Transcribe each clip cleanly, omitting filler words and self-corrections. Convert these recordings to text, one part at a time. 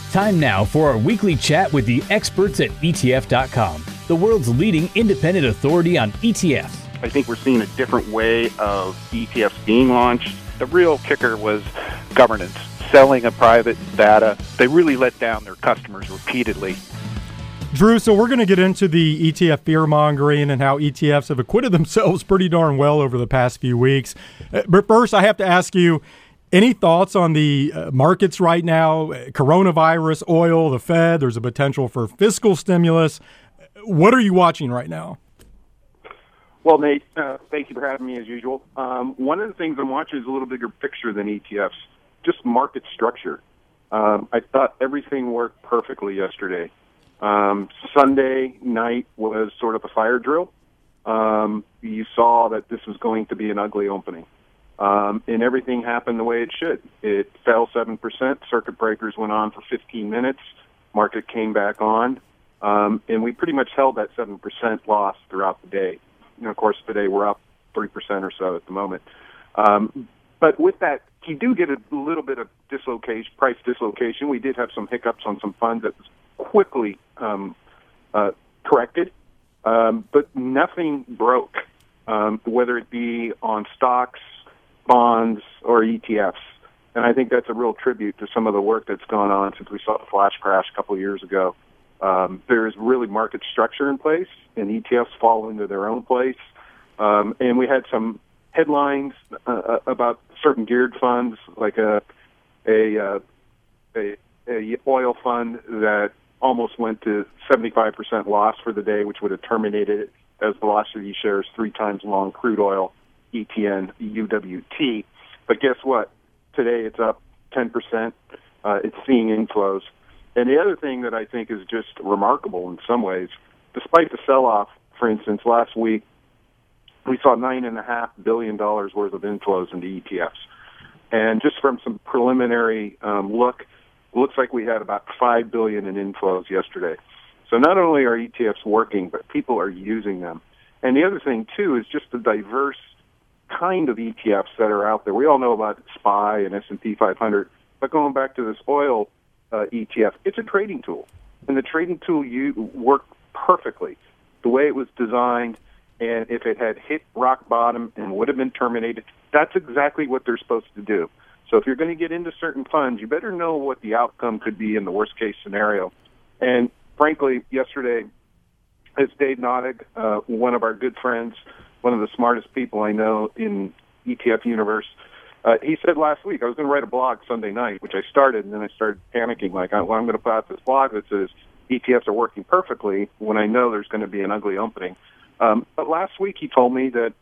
Time now for our weekly chat with the experts at ETF.com, the world's leading independent authority on ETFs. I think we're seeing a different way of ETFs being launched. The real kicker was governance, selling of private data. They really let down their customers repeatedly. Drew, so we're going to get into the ETF fear-mongering and how ETFs have acquitted themselves pretty darn well over the past few weeks. But first, I have to ask you, any thoughts on the markets right now? Coronavirus, oil, the Fed, there's a potential for fiscal stimulus. What are you watching right now? Well, Nate, thank you for having me as usual. One of the things I'm watching is a little bigger picture than ETFs, just market structure. I thought everything worked perfectly yesterday. Sunday night was sort of a fire drill. You saw that this was going to be an ugly opening. And everything happened the way it should. It fell 7%. Circuit breakers went on for 15 minutes. Market came back on. And we pretty much held that 7% loss throughout the day. And of course, today we're up 3% or so at the moment. But with that, you do get a little bit of dislocation, price dislocation. We did have some hiccups on some funds that was quickly corrected. But nothing broke, whether it be on stocks, bonds, or ETFs. And I think that's a real tribute to some of the work that's gone on since we saw the flash crash a couple of years ago. There's really market structure in place, and ETFs fall into their own place. And we had some headlines about certain geared funds, like a oil fund that almost went to 75% loss for the day, which would have terminated it as Velocity shares 3 times long crude oil, ETN, UWT. But guess what? Today it's up 10%. It's seeing inflows. And the other thing that I think is just remarkable in some ways, despite the sell-off, for instance, last week, we saw $9.5 billion worth of inflows into ETFs. And just from some preliminary look, it looks like we had about $5 billion in inflows yesterday. So not only are ETFs working, but people are using them. And the other thing, too, is just the diverse kind of ETFs that are out there. We all know about SPY and S&P 500, but going back to this oil ETF, it's a trading tool. And the trading tool worked perfectly the way it was designed. And if it had hit rock bottom and would have been terminated, that's exactly what they're supposed to do. So if you're going to get into certain funds, you better know what the outcome could be in the worst-case scenario. And frankly, yesterday, as Dave Nottig, one of our good friends, one of the smartest people I know in ETF universe, he said last week, I was going to write a blog Sunday night, which I started, and then I started panicking, like, well, I'm going to put out this blog that says ETFs are working perfectly when I know there's going to be an ugly opening. But last week he told me that,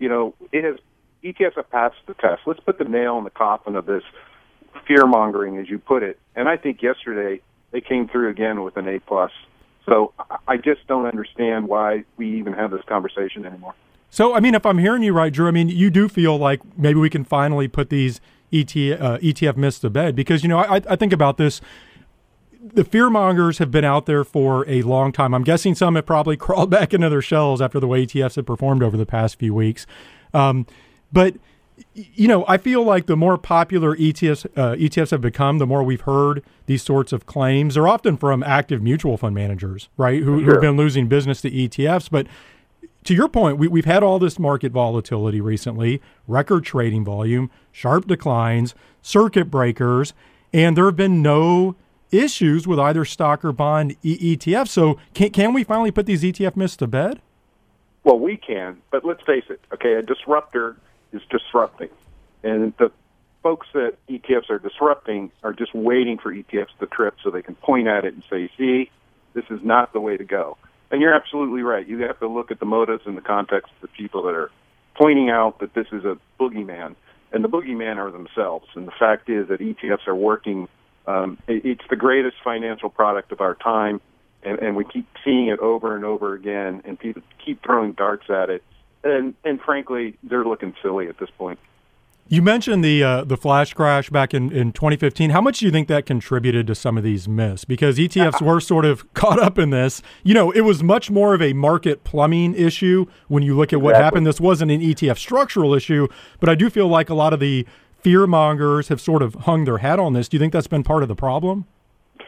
ETFs have passed the test. Let's put the nail in the coffin of this fear-mongering, as you put it. And I think yesterday they came through again with an A+. So I just don't understand why we even have this conversation anymore. So, I mean, if I'm hearing you right, Drew, I mean, you do feel like maybe we can finally put these ETF myths to bed. Because, I think about this. The fearmongers have been out there for a long time. I'm guessing some have probably crawled back into their shells after the way ETFs have performed over the past few weeks. But, I feel like the more popular ETFs have become, the more we've heard these sorts of claims. They're often from active mutual fund managers, right, who have been losing business to ETFs. But to your point, we've had all this market volatility recently, record trading volume, sharp declines, circuit breakers, and there have been no issues with either stock or bond ETFs. So can we finally put these ETF myths to bed? Well, we can, but let's face it, okay, a disruptor is disrupting. And the folks that ETFs are disrupting are just waiting for ETFs to trip so they can point at it and say, see, this is not the way to go. And you're absolutely right. You have to look at the motives and the context of the people that are pointing out that this is a boogeyman. And the boogeyman are themselves. And the fact is that ETFs are working. It's the greatest financial product of our time. And we keep seeing it over and over again, and people keep throwing darts at it. And frankly, they're looking silly at this point. You mentioned the flash crash back in 2015. How much do you think that contributed to some of these myths? Because ETFs were sort of caught up in this. It was much more of a market plumbing issue when you look at what happened. This wasn't an ETF structural issue, but I do feel like a lot of the fear mongers have sort of hung their hat on this. Do you think that's been part of the problem?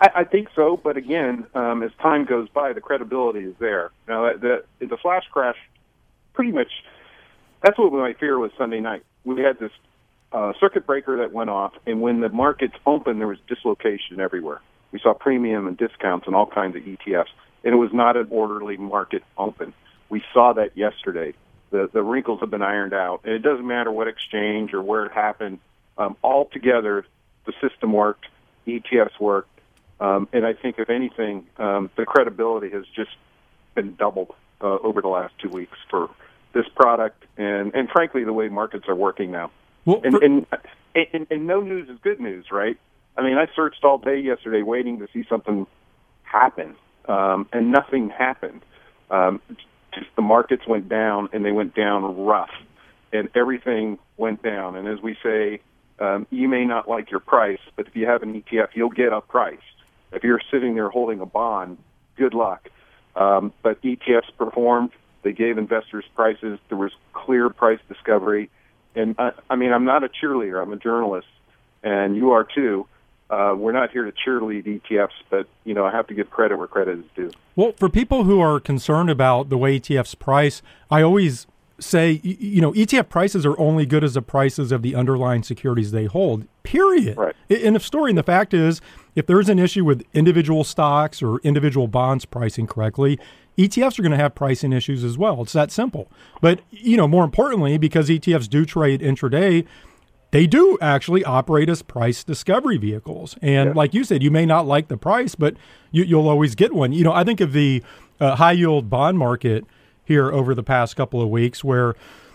I think so, but again, as time goes by, the credibility is there. Now, the flash crash, pretty much, that's what my fear was Sunday night. We had this circuit breaker that went off, and when the markets opened, there was dislocation everywhere. We saw premium and discounts and all kinds of ETFs, and it was not an orderly market open. We saw that yesterday. The wrinkles have been ironed out, and it doesn't matter what exchange or where it happened. Altogether, the system worked, ETFs worked, and I think, if anything, the credibility has just been doubled over the last 2 weeks for this product, and frankly, the way markets are working now. Well, and no news is good news, right? I mean, I searched all day yesterday waiting to see something happen, and nothing happened. Just the markets went down, and they went down rough, and everything went down. And as we say, you may not like your price, but if you have an ETF, you'll get a price. If you're sitting there holding a bond, good luck. But ETFs performed. They gave investors prices. There was clear price discovery. And, I mean, I'm not a cheerleader. I'm a journalist, and you are too. We're not here to cheerlead ETFs, but, I have to give credit where credit is due. Well, for people who are concerned about the way ETFs price, I always say, ETF prices are only good as the prices of the underlying securities they hold, period. Right. And the fact is, if there's an issue with individual stocks or individual bonds pricing correctly, ETFs are going to have pricing issues as well. It's that simple. But, more importantly, because ETFs do trade intraday, they do actually operate as price discovery vehicles. And like you said, you may not like the price, but you'll always get one. I think of the high-yield bond market here over the past couple of weeks where,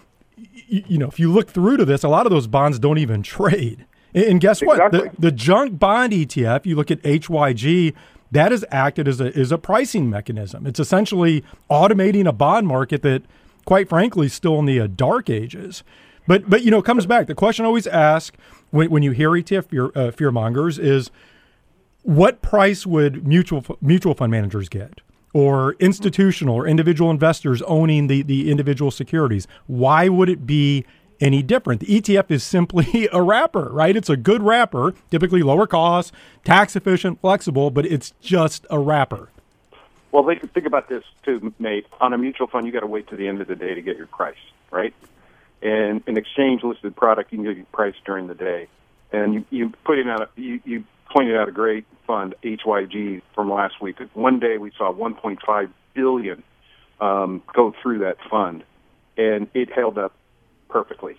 if you look through to this, a lot of those bonds don't even trade. And guess Exactly. what? The junk bond ETF, you look at HYG, that has acted as a pricing mechanism. It's essentially automating a bond market that, quite frankly, is still in the dark ages. But it comes back. The question I always ask when you hear ETF fear mongers is, what price would mutual fund managers get, or institutional or individual investors owning the individual securities? Why would it be any different? The ETF is simply a wrapper, right? It's a good wrapper, typically lower cost, tax efficient, flexible, but it's just a wrapper. Well, think about this too, Nate. On a mutual fund, you got to wait to the end of the day to get your price, right? And an exchange-listed product, you can get your price during the day. And you pointed out a great fund, HYG, from last week. One day we saw $1.5 billion go through that fund, and it held up perfectly.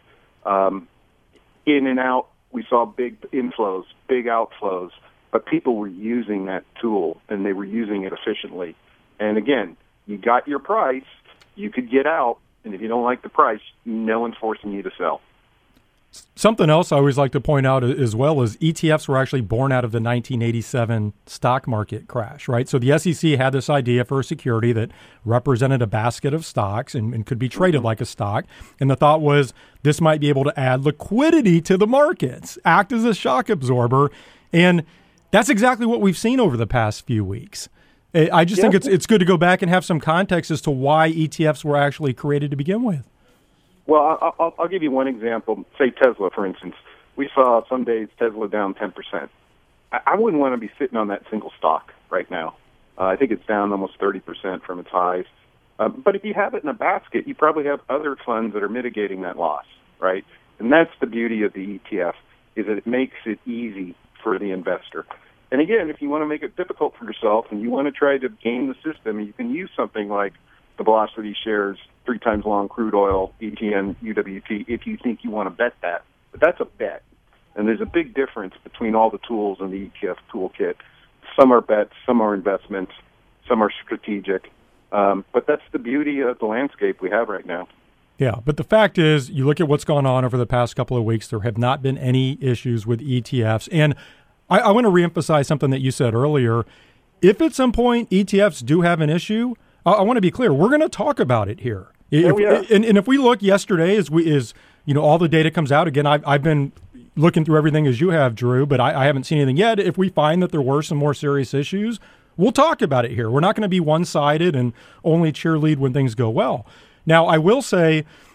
In and out, we saw big inflows, big outflows, but people were using that tool, and they were using it efficiently. And again, you got your price, you could get out, and if you don't like the price, no one's forcing you to sell. Something else I always like to point out as well is ETFs were actually born out of the 1987 stock market crash, right? So the SEC had this idea for a security that represented a basket of stocks and could be traded like a stock. And the thought was this might be able to add liquidity to the markets, act as a shock absorber. And that's exactly what we've seen over the past few weeks. I just think it's good to go back and have some context as to why ETFs were actually created to begin with. Well, I'll give you one example. Say Tesla, for instance. We saw some days Tesla down 10%. I wouldn't want to be sitting on that single stock right now. I think it's down almost 30% from its highs. But if you have it in a basket, you probably have other funds that are mitigating that loss, right? And that's the beauty of the ETF, is that it makes it easy for the investor. And again, if you want to make it difficult for yourself and you want to try to game the system, you can use something like the Velocity Shares 3 times long crude oil, ETN, UWT, if you think you want to bet that. But that's a bet. And there's a big difference between all the tools in the ETF toolkit. Some are bets, some are investments, some are strategic. But that's the beauty of the landscape we have right now. Yeah, but the fact is, you look at what's gone on over the past couple of weeks, there have not been any issues with ETFs. And I want to reemphasize something that you said earlier. If at some point ETFs do have an issue, I want to be clear, we're going to talk about it here. And if we look yesterday, as all the data comes out, again, I've been looking through everything as you have, Drew, but I haven't seen anything yet. If we find that there were some more serious issues, we'll talk about it here. We're not going to be one-sided and only cheerlead when things go well. Now, I will say,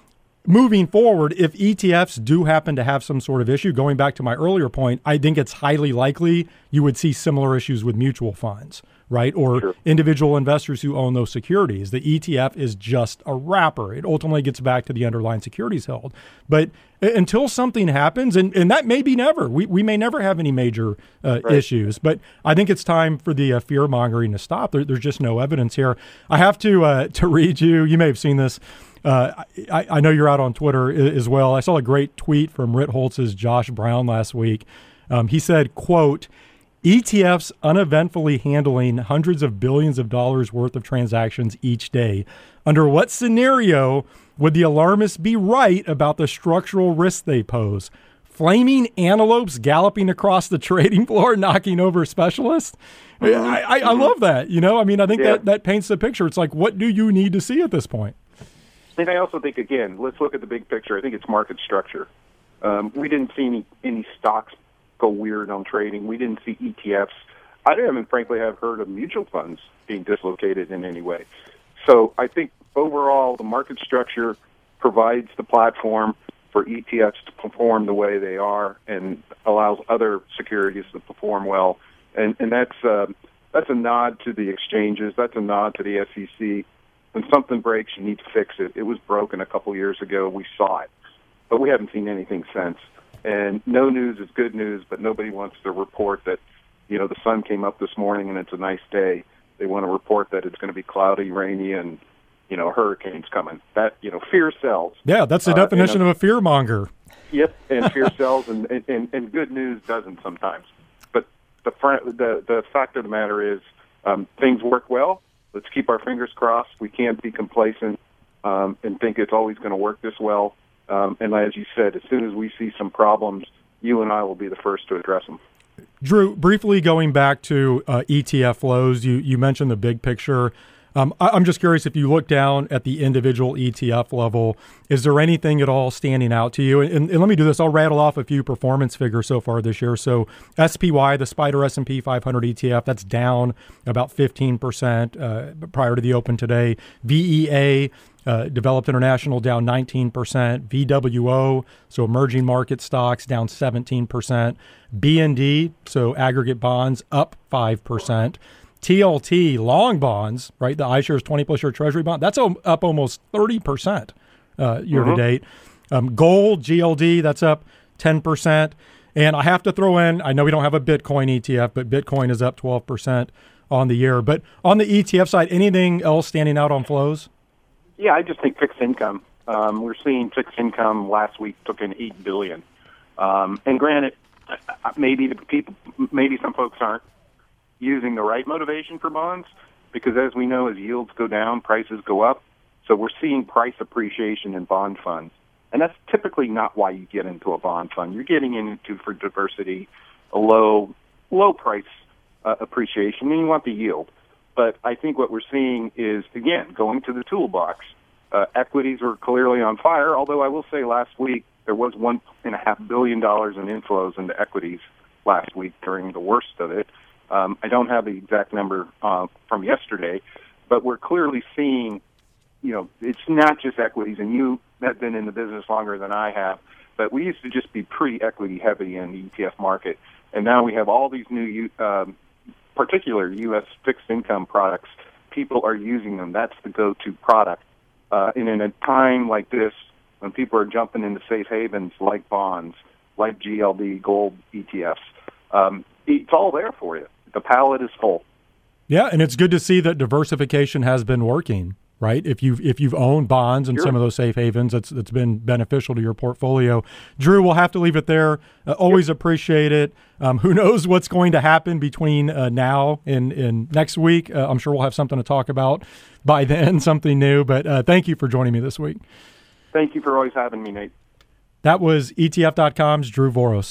moving forward, if ETFs do happen to have some sort of issue, going back to my earlier point, I think it's highly likely you would see similar issues with mutual funds, right? Or Sure. individual investors who own those securities. The ETF is just a wrapper. It ultimately gets back to the underlying securities held. But until something happens, and that may be never, we may never have any major issues, but I think it's time for the fear-mongering to stop. There's just no evidence here. I have to read you may have seen this. I know you're out on Twitter as well. I saw a great tweet from Ritholtz's Josh Brown last week. He said, quote, ETFs uneventfully handling hundreds of billions of dollars worth of transactions each day. Under what scenario would the alarmists be right about the structural risks they pose? Flaming antelopes galloping across the trading floor, knocking over specialists? I love that. I think that paints the picture. It's like, what do you need to see at this point? And I also think, again, let's look at the big picture. I think it's market structure. We didn't see any stocks go weird on trading. We didn't see ETFs. I haven't, frankly, heard of mutual funds being dislocated in any way. So I think overall the market structure provides the platform for ETFs to perform the way they are and allows other securities to perform well. And that's a nod to the exchanges. That's a nod to the SEC. When something breaks, you need to fix it. It was broken a couple years ago. We saw it. But we haven't seen anything since. And no news is good news, but nobody wants to report that, the sun came up this morning and it's a nice day. They want to report that it's going to be cloudy, rainy, and, a hurricane's coming. That, fear sells. Yeah, that's the definition of a fearmonger. Yep, and fear sells, and good news doesn't sometimes. But the fact of the matter is things work well. Let's keep our fingers crossed. We can't be complacent and think it's always going to work this well. And as you said, as soon as we see some problems, you and I will be the first to address them. Drew, briefly going back to ETF flows, you mentioned the big picture. I'm just curious, if you look down at the individual ETF level, is there anything at all standing out to you? And let me do this. I'll rattle off a few performance figures so far this year. So SPY, the Spider S&P 500 ETF, that's down about 15% prior to the open today. VEA, Developed International, down 19%. VWO, so emerging market stocks, down 17%. BND, so aggregate bonds, up 5%. TLT, long bonds, right, the iShares 20-plus year Treasury bond, that's up almost 30% year to date. Gold, GLD, that's up 10%. And I have to throw in, I know we don't have a Bitcoin ETF, but Bitcoin is up 12% on the year. But on the ETF side, anything else standing out on flows? Yeah, I just think fixed income. We're seeing fixed income last week took in $8 billion. And granted, maybe some folks aren't using the right motivation for bonds, because as we know, as yields go down, prices go up. So we're seeing price appreciation in bond funds. And that's typically not why you get into a bond fund. You're getting into, for diversity, a low price appreciation, and you want the yield. But I think what we're seeing is, again, going to the toolbox. Equities are clearly on fire, although I will say last week there was $1.5 billion in inflows into equities last week during the worst of it. I don't have the exact number from yesterday, but we're clearly seeing, it's not just equities, and you have been in the business longer than I have, but we used to just be pretty equity heavy in the ETF market, and now we have all these new, particular U.S. fixed income products. People are using them. That's the go-to product. And in a time like this, when people are jumping into safe havens like bonds, like GLD, gold ETFs, it's all there for you. The palette is full. Yeah, and it's good to see that diversification has been working, right? If you've owned bonds and some of those safe havens, it's been beneficial to your portfolio. Drew, we'll have to leave it there. Always appreciate it. Who knows what's going to happen between now and next week? I'm sure we'll have something to talk about by then, something new. But thank you for joining me this week. Thank you for always having me, Nate. That was ETF.com's Drew Voros.